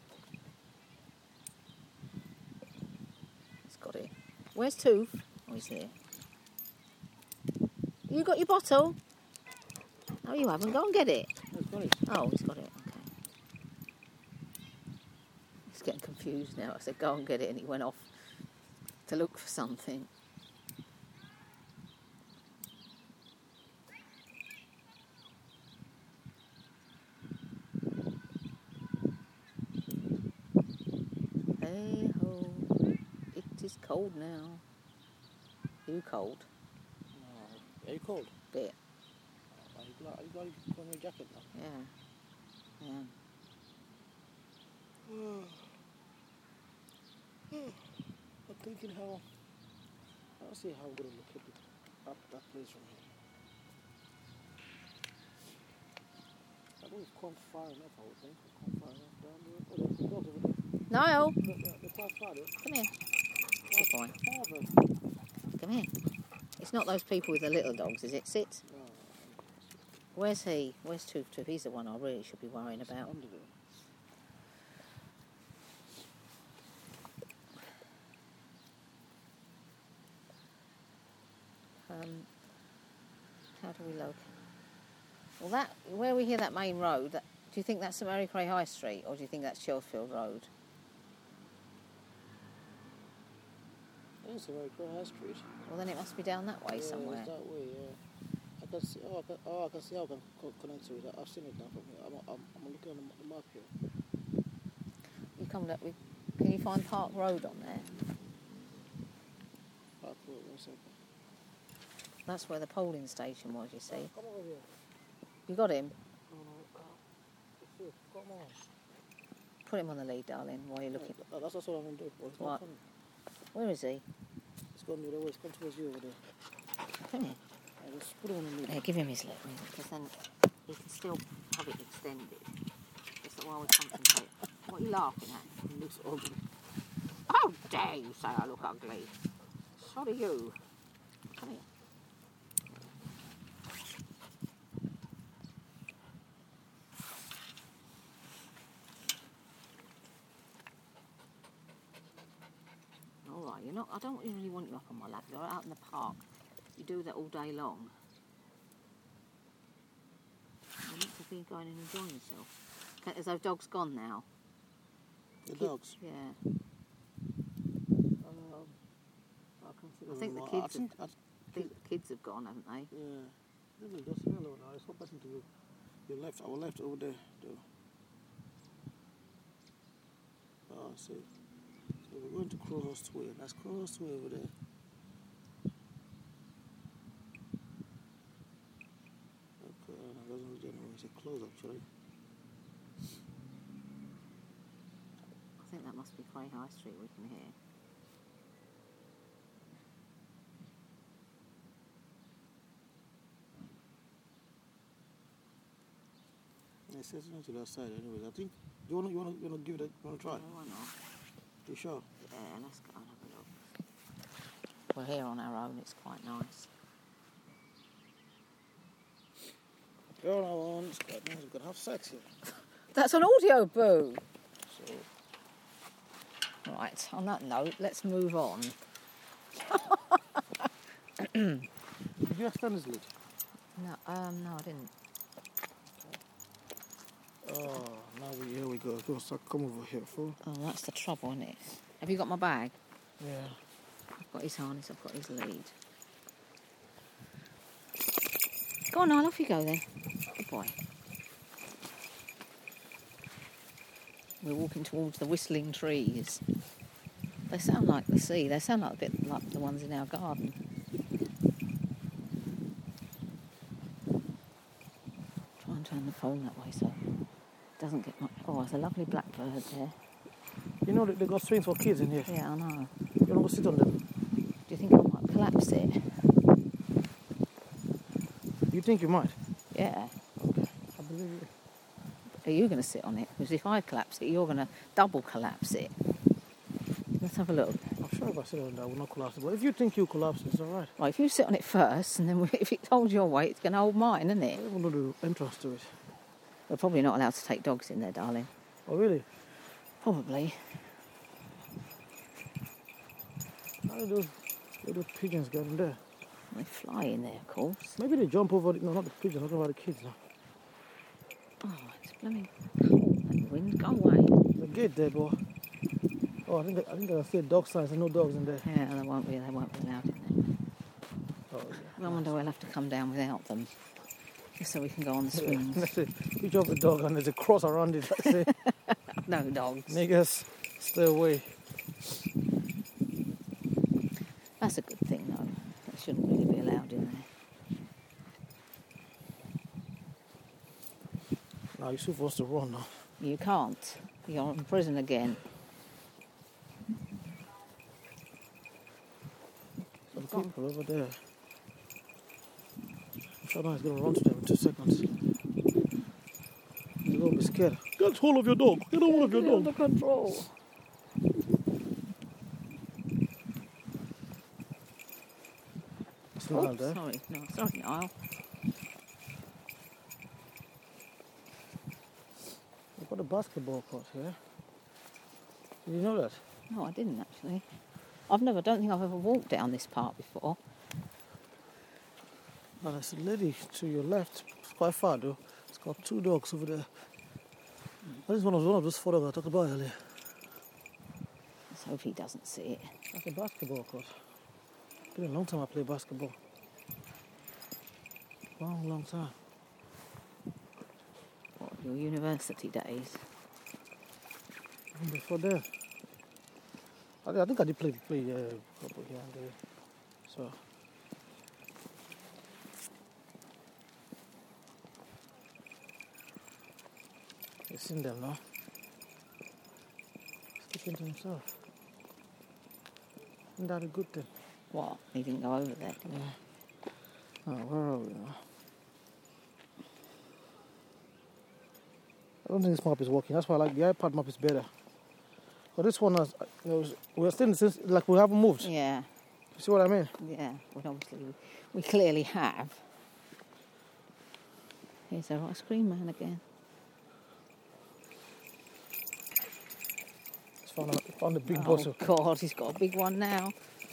He's got it. Where's Tooth? Oh, he's here. You got your bottle? No, you haven't. Go and get it. No, he's got it. Oh, he's got it. Okay. He's getting confused now. I said, go and get it, and he went off to look for something. Hey ho, it is cold now. Are you cold? No. Are you cold? Bit. Are you glad? Are you glad you put on your jacket now? Yeah. Yeah. I'm thinking how... I don't see how I'm going to look at it, up that place from here. I don't come far enough, I would think. Come far enough down there. Oh, there's the dogs over there. Niall, They're, they're, they're quite far there. come here. Good boy. Four of them. Come here. It's not those people with the little dogs, is it? Sit. No, Where's he? Where's Toof Toof? He's the one I really should be worrying it's about. under there. Um, we look? Well, that where we hear that main road, that, do you think that's St Mary Cray High Street, or do you think that's Chelsfield Road? It's a very High Street. Well, then it must be down that way Yeah, somewhere. it's that way, yeah. I can see, oh, I can, oh, I can see how I can co- connect to it. I've seen it now from here. I'm, I'm, I'm looking on the map here. You come up with, can you find Park Road on there? Park Road, one second. That's where the polling station was, you see. Oh, come over here. You got him? No, no, uh, it's here. Come on. Put him on the lead, darling, while you're looking. Yeah, that's, that's what I'm going to do. Well, it's What? not coming. Where is he? It's gone the other way. It's come towards you over there. Come here. Yeah, just put him on the lead. Yeah, give him his leg, because then he can still have it extended. Just that while we concentrate. What are you laughing at? It looks ugly. How dare you say I look ugly? So do you. Come here. All right, you're not. I don't really want you up on my lap. You're out in the park. You do that all day long. You need to be going and enjoying yourself. Okay, is those dogs gone now? The Kid- dogs. Yeah. Um, I can see I think the them. kids I think, I, I think the kids have gone, haven't they? yeah. Let me just hello now. It's not passing to you. Your left, our left over there, though. Oh, see. So we're going to Crowhurst Way. That's Crowhurst Way over there. Okay, uh, it doesn't look anyway. It's close actually. I think that must be Cray High Street we can hear. It says not to that side anyways. I think you wanna you wanna you wanna give it a you wanna try? Yeah, why not? You sure? Yeah, let's go and have a look. We're here on our own, it's quite nice. Girl, I want it's quite nice. We're gonna have sex here. That's an audio boo! So Right, on that note, let's move on. did you extend this lid? No, um, no, I didn't. Oh, now we here we go. Go, so come over here, fool. Oh, that's the trouble, isn't it? Have you got my bag? Yeah. I've got his harness, I've got his lead. Go on, Niall, off you go then. Good boy. We're walking towards the whistling trees. They sound like the sea. They sound like a bit like the ones in our garden. Try and turn the phone that way so it doesn't get much. Oh, there's a lovely blackbird there. You know that they got swings for kids in here. Yeah, I know. You wanna go sit on them? Do you think I might collapse it? You think you might? Yeah. I believe you. Are you going to sit on it? Because if I collapse it, you're going to double collapse it. Let's have a look. I'm sure if I sit on that, I will not collapse. But if you think you collapse, it's all right. Right, if you sit on it first, and then if it holds your weight, it's going to hold mine, isn't I it? don't want to do entrance to it. We're probably not allowed to take dogs in there, darling. Oh, really? Probably. How do those little pigeons get in there? They fly in there, of course. Maybe they jump over the... No, not the pigeons. I'm talking about the kids now. Oh, it's blooming cold. That wind, go away. The gate there, boy. Oh, I think I think I can see dog signs. There's no dogs in there. Yeah, they won't be. They won't be allowed in Oh, there. I wonder we'll have to come down without them, just so we can go on the yeah. swings. That's it. You drop a dog and there's a cross around it. That's it. No dogs. Niggas, stay away. That's a good thing, though. They shouldn't really be allowed in there. Now you're supposed to run now. You can't. You're in prison again. Some people over there. I'm sure now he's going to run to them in two seconds. You're going to be scared. Get hold of your dog. Get hold of your dog. Under control. It's not Oh, there. sorry. No, sorry, Niall. We've got a basketball court here. Did you know that? No, I didn't actually. I've never, don't think I've ever walked down this part before. And there's a lady to your left. It's quite far though. It's got two dogs over there. That is one of one of those photos I talked about earlier. Let's hope he doesn't see it. That's a basketball court. Been a long time I played basketball. Long, long time. What, your university days? Even before that. I, I think I did play play uh, football here and there. So. He's seen them now. Sticking to himself. Isn't that a good thing? What? He didn't go over there. Yeah. Oh, where are we now? I don't think this map is working. That's why I like the iPad map is better. But this one has, you know, we're still in the sense, like we haven't moved. Yeah, You see what I mean? yeah. Well, obviously, we, we clearly have. Here's our ice cream man again. Just found a, found a big Oh, bottle. God, he's got a big one now.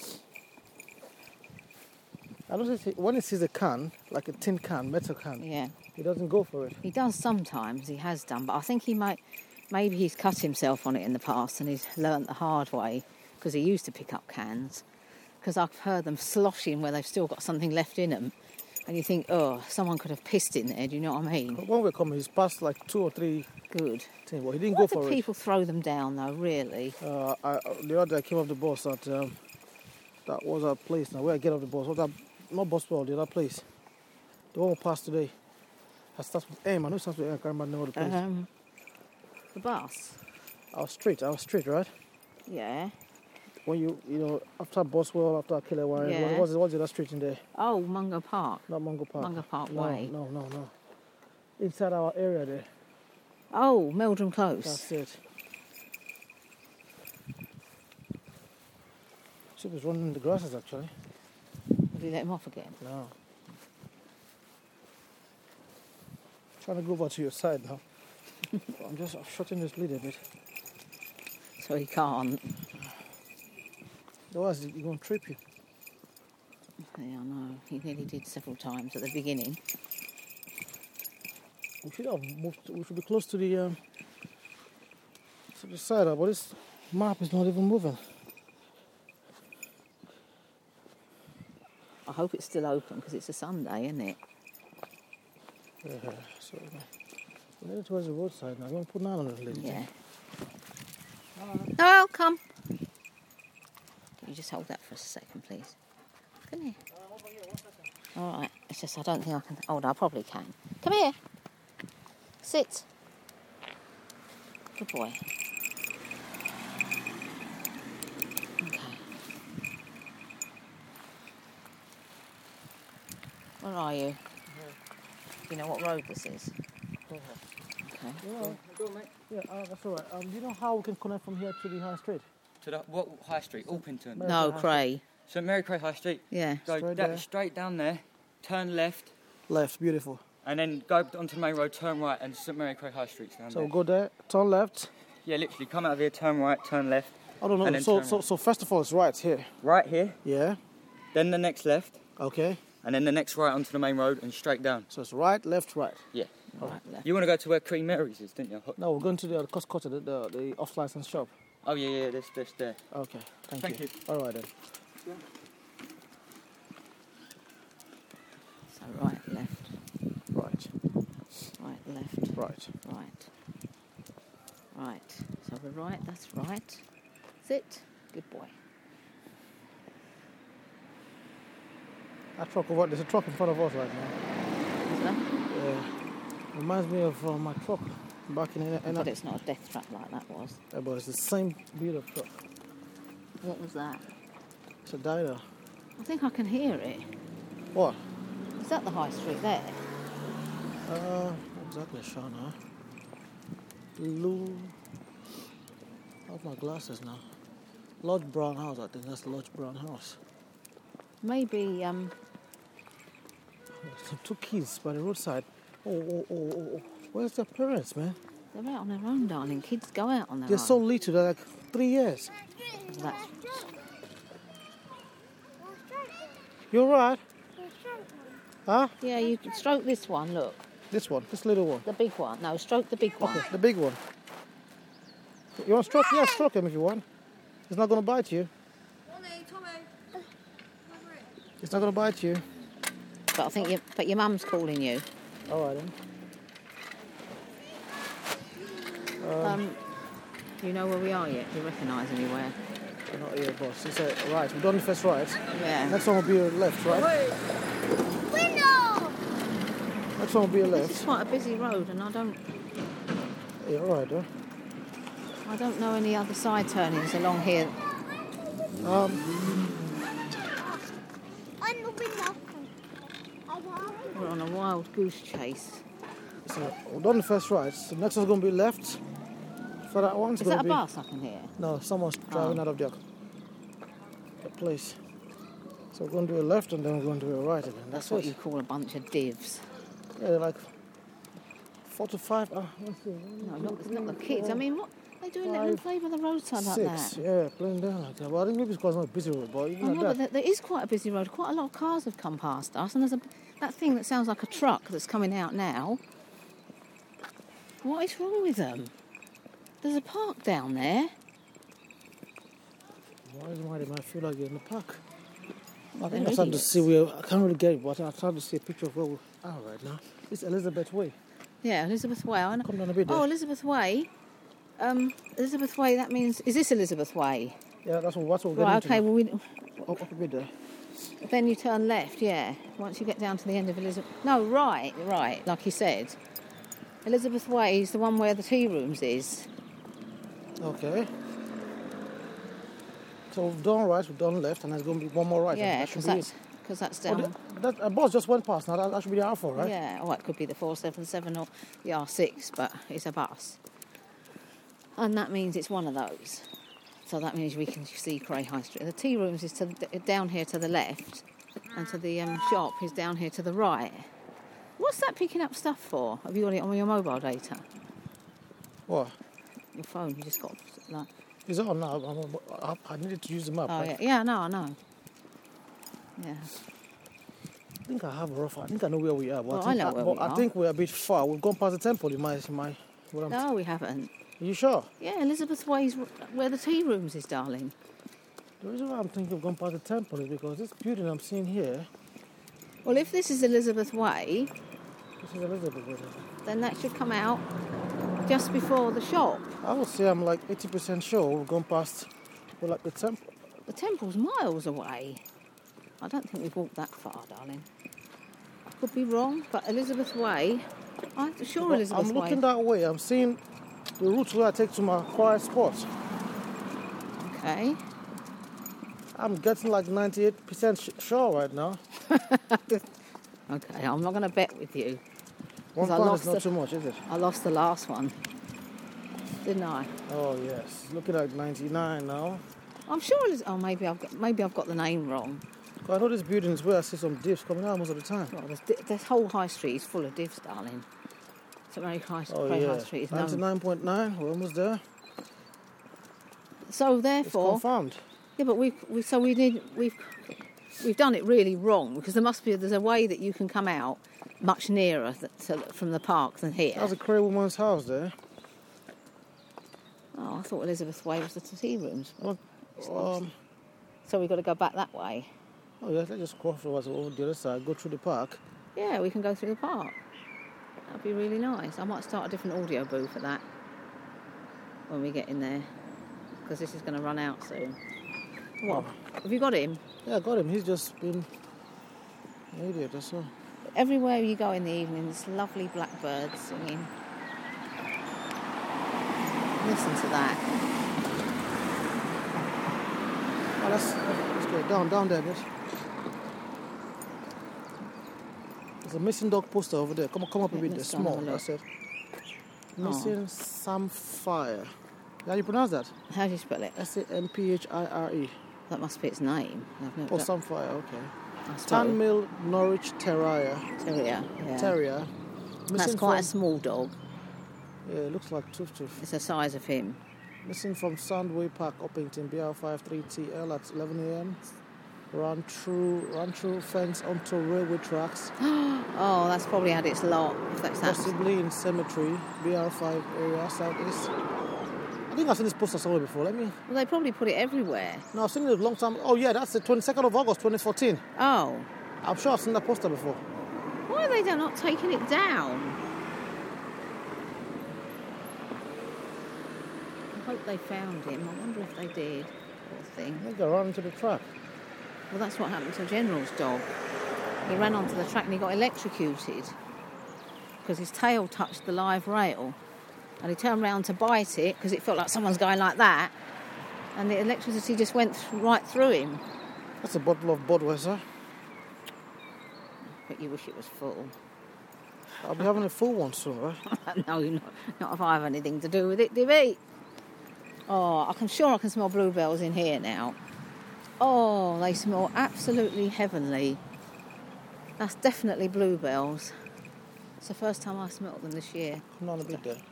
I don't think when he sees a can, like a tin can, metal can, Yeah, he doesn't go for it. he does sometimes. He has done, but I think he might. Maybe he's cut himself on it in the past, and he's learnt the hard way because he used to pick up cans. Because I've heard them sloshing where they've still got something left in them, and you think, oh, someone could have pissed in there. Do you know what I mean? But when we're coming, he's passed like two or three Good. things. Well, he didn't Why go do for people throw them down though? Really? it. Uh, I, the other day I came off the bus at, um, that was our place now, where I get off the bus. Was that, not Boswell, the other place. The one we passed today. That starts with M. I know it starts with M. I can't remember the name of the place. Um, the bus. Our street, our street, right? Yeah. When you, you know, after Boswell, after Kilawine, Yeah. what, what's, the- what's the other street in there? Oh, Mungo Park. Not Mungo Park. Mungo Park no, Way. No, no, no. Inside our area there. Oh, Meldrum Close. That's it. She was running in the grasses actually. Have you let him off again? No. Trying to go over to your side now. I'm just shutting this lid a bit. So he can't. Otherwise, he's going to trip you. Yeah, I know. He nearly did several times at the beginning. We should have moved. We should be close to the um, to the side, but this map is not even moving. I hope it's still open because it's a Sunday, isn't it? Yeah, so uh, we're headed towards the roadside now. I'm going to put nine on the lid. Yeah. No, come. Can you just hold that for a second, please? Come here. All right. It's just I don't think I can. Oh, no, I probably can. Come here. Sit. Good boy. Okay. Where are you? Do you know what road this is? Okay. Yeah, yeah uh, that's all right. Um, do you know how we can connect from here to the high street? To the what high street? Alpington. No, Cray. So Mary Cray High Street. Yeah. Go Straight da- there. straight down there, turn left, Left, beautiful. and then go onto the main road, turn right, and St Mary Cray High Street's down So there. go there, turn left. Yeah, literally come out of here, turn right, turn left, I don't know. And then So, turn so, right. so first of all, it's right here. right here, Yeah. then the next left, Okay. and then the next right onto the main road and straight down. So it's right, left, right. Yeah. Right, left. You want to go to where Queen Mary's is, didn't you? Now we're going to the Costco, the, the, the off-license shop. Oh yeah, yeah, this, this, there. Okay. Thank, Thank you. you. All right then. So right, left, Right. right, left, Right. right, right. So the right, that's right. Sit. Good boy. That truck over. There's a truck in front of us right now. Is that? Yeah. Reminds me of uh, my truck back in. in, in But it's not a death trap like that was. yeah, but it's the same build of truck. What was that? It's a Dyna. I think I can hear it. What? Is that the high street there? Uh, not exactly sure now. Blue. I have my glasses now. Lodge Brown House, I think that's Lodge Brown House. Maybe, um, Some two kids by the roadside. Oh, oh, oh, oh, oh. Where's their parents, man? they're out on their own, darling. Kids go out on their They're own. so little, they're like three years. That's, You alright? Huh? Yeah, you can stroke this one, look. This one, this little one. The big one. No, stroke the big one. Okay, the big one. You want to stroke? Yeah, stroke him if you want. He's not going to bite you. He's not going to bite you. But I think you, but your mum's calling you. All right then. Um, Um, you know where we are yet? Do you recognise anywhere? not here, boss. He said, right, we've done the first right. Yeah. Next one will be left, right? Window! Next one will be This is left. quite a busy road, and I don't, Yeah, all right, huh? I don't know any other side turnings along here. Um, On the window. We're on a wild goose chase. so we've done the first right. So next one's going to be left. For that one, it's Is going that to a be... bus I can hear? No, someone's driving Oh. out of their, their place. So we're going to do a left and then we're going to do a right again. That's That's, what it. you call a bunch of divs. Yeah, they're like four to five. Uh, let's see, No, not, it's not the kids. I mean, what they doing that Five, little play by the roadside like six. that? Yeah, playing down like that. Well, I think maybe it's because it's not a busy road, but even I know, like but that. there, there is quite a busy road. Quite a lot of cars have come past us, and there's a that thing that sounds like a truck that's coming out now. What is wrong with them? There's a park down there. Why is why they might feel like you're in the park? I They're think I'm starting to idiots. see where I can't really get it, but I'm starting to see a picture of where we are right now. It's Elizabeth Way. Yeah, Elizabeth Way. I know. Come down a bit there. Oh, Elizabeth Way. Um, Elizabeth Way. That means is this Elizabeth Way? Yeah, that's what, that's what we're Right. getting Okay. to. Well, we, now. Up, up a bit there. then you turn left. Yeah. Once you get down to the end of Elizabeth. No, right. Right. Like you said. Elizabeth Way is the one where the tea rooms is. Okay. So we've done right, we've done left, and there's going to be one more right. Yeah, That should because be that's because that's it. Oh, down. that, that a bus just went past now. That, that should be the R four, right? Yeah. Oh, it could be the four seven seven or the R six, but it's a bus, and that means it's one of those. So that means we can see Cray High Street. The tea rooms is to the, down here to the left, and to the um, shop is down here to the right. What's that picking up stuff for? Have you got it on your mobile data? What? Your phone? You just got like. Is it on now? I'm- I, I needed to use the map. Oh right? yeah, yeah. No, I know. Yeah. I think I have a rough. I think I know where we are. But Well, I, think I know where but we I are. think we're a bit far. We've gone past the temple. In my, in my. What I'm, No, we haven't. Are you sure? Yeah, Elizabeth Way's where the tea rooms is, darling. The reason why I'm thinking we've gone past the temple is because this building I'm seeing here. Well, if this is Elizabeth Way, This is Elizabeth Way. then that should come out just before the shop. I would say I'm like eighty percent sure we've gone past. Well, like the temple. The temple's miles away. I don't think we've walked that far, darling. I could be wrong, but Elizabeth Way, I'm sure But Elizabeth I'm Way. looking that way. I'm seeing the route where I take to my quiet spot. Okay. I'm getting like ninety-eight percent sh- sure right now. Okay, I'm not going to bet with you. One 'Cause I pound lost is not the- too much, is it? I lost the last one, didn't I? Oh yes, it's looking like ninety-nine now. I'm sure. Eliz- oh, maybe I've got maybe I've got the name wrong. I know this building is where I see some divs coming out most of the time. Well, this, this whole high street is full of divs, darling. St Mary High, Oh Cray yeah, High Street is known. ninety-nine point nine. We're almost there. So It's therefore, confirmed. yeah, but we we so we need we've we've done it really wrong because there must be there's a way that you can come out much nearer th- to, from the park than here. That's a Cray woman's house there. Oh, I thought Elizabeth Way was the tea rooms. Well, um, So we've got to go back that way. oh yeah, let's just cross over over the other side, go through the park. Yeah, we can go through the park. That'd be really nice. I might start a different audio booth at that when we get in there because this is going to run out soon. What? Have you got him? Yeah, I got him. He's just been an idiot, that's all. Everywhere you go in the evening, there's lovely blackbirds singing. Listen to that. Oh, let's, let's go down, down there, bitch. There's a missing dog poster over there. Come on, come up a Yeah, bit there. let's go and have Small, a look. that's it. Missing Samphire. How do you pronounce that? How do you spell it? S A M P H I R E. That must be its name. I've never Oh, done- Samphire, okay. I suppose. Tanmill Norwich Terrier. Terrier. Yeah. Terrier. That's Missing quite a from, small dog. Yeah, it looks like Tooth Tooth. It's the size of him. Missing from Sandway Park, Uppington, B R five three T L at eleven a.m. Run through, run through fence onto railway tracks, Oh, that's probably had its lot, if that's that. possibly in cemetery, B R five area, southeast. I think I've seen this poster somewhere before. Let me. Well, they probably put it everywhere. No, I've seen it a long time. Oh yeah, that's the twenty-second of August, twenty fourteen. Oh, I'm sure I've seen that poster before. why are they not taking it down? I hope they found him. I wonder if they did. Poor I thing. think they ran into the track. Well, that's what happened to the General's dog. He ran onto the track and he got electrocuted because his tail touched the live rail. And he turned round to bite it because it felt like someone's going like that. And the electricity just went th- right through him. That's a bottle of Budweiser. But you wish it was full. I'll be having a full one soon, right? No, not, not if I have anything to do with it, Divvy. Oh, I can sure I can smell bluebells in here now. Oh, they smell absolutely heavenly. That's definitely bluebells. It's the first time I smelt them this year. Come on a bit there.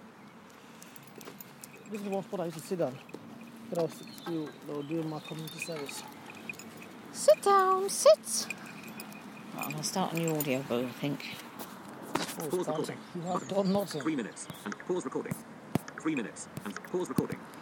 This is the one spot I used to sit down when I was still they were doing my community service. Sit down, sit. Right, I'm going to start a new audio book, I think. Oh, Pause starting. recording. You have done nothing. Three minutes. And pause recording. Three minutes. And pause recording.